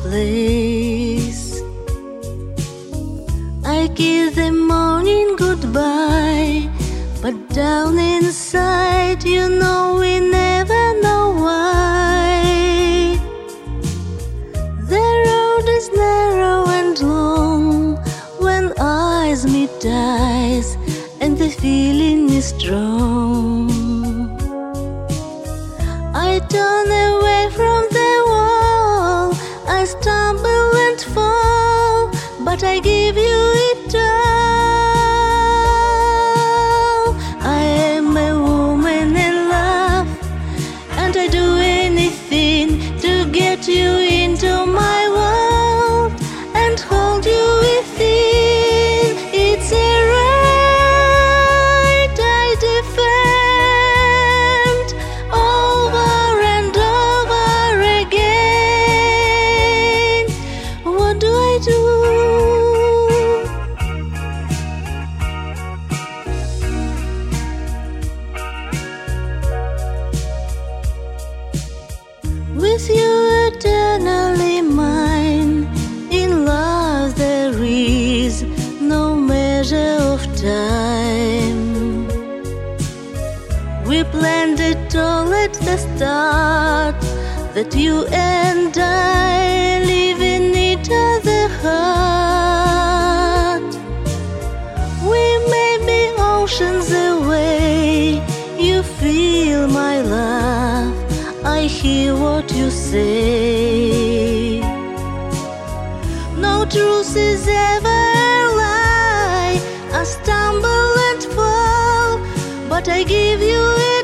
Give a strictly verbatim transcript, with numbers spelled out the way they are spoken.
place. I kiss the morning goodbye, but down inside, you know we never know why. The road is narrow and long when eyes meet eyes, and the feeling is strong. I turn away from the wall, I stumble and fall, but I give you it all. I am a woman in love, and I do anything to get you into my world and hold you within. It's a right I defend over and over again. What do I do? With you eternally mine, in love there is no measure of time. We planned it all at the start, that you and I live in each other's heart. We may be oceans away, you feel my love, I hear what you say. No truth is ever a lie, I stumble and fall, but I give you